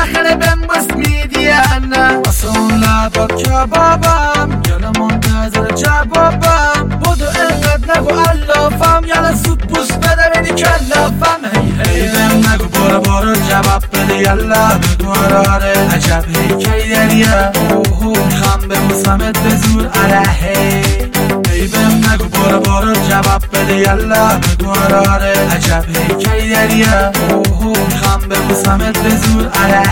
بالاخره بنبست میدیانه واسه اون لبا کبابم یالا منتظر جوابم بودو اینقدر نگو علافم یالا سوپ بوست بده بدی کلافم هی بهم نگو برو جواب بده یالا بگو آره عجب هی دریه میخوام ببوسمت به زور هی بهم نگو برو جواب بده یالا بگو آره عجب هی دریه میخوام ببوسمت به زور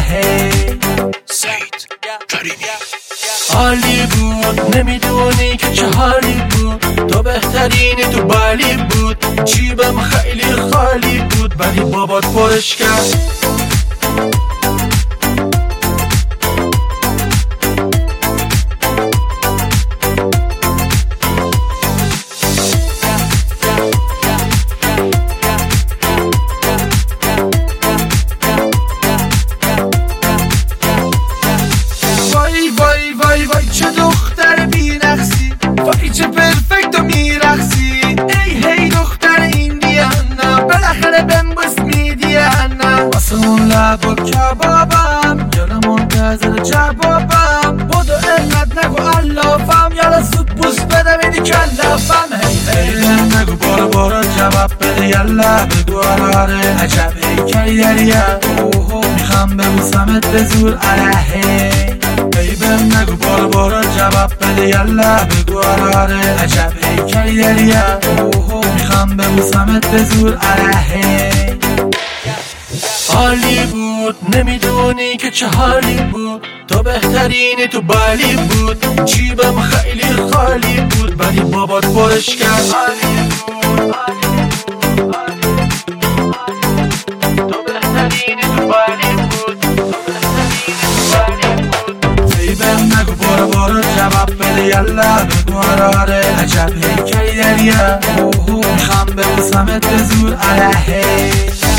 سید کریبیا حالی بود نمیدونی که چه حالی بود تو بهترینی تو بالی بود جیبم خیلی خالی بود ولی بابات پرش کرد وای چه دختر بی نقصی وای چه پرفکت و میرقصی هی دختر ایندیانا بالاخره بنبست میدیانا واسه اون لبا کبابم یالا منتظر جوابم بودو اینقدر نگو علافم یالا سوپ بوست بده بدی کلافم هی نگو برو جواب بده یالا بگو آره عجب هی دریه میخوام ببوسمت به زور هی بهم نگو برو جواب بده یالا بگو آره عجب هی دریه میخوام ببوسمت به زور حالی بود نمیدونی که چه حالی بود تو بهترینی تو بالی بود جیبم خیلی خالی بود ولی بابات پرش کرد تو بهترینی تو بالی بود بهم نگو برو جواب بده یالا بگو آره عجب هی دریه میخوام ببوسمت به زور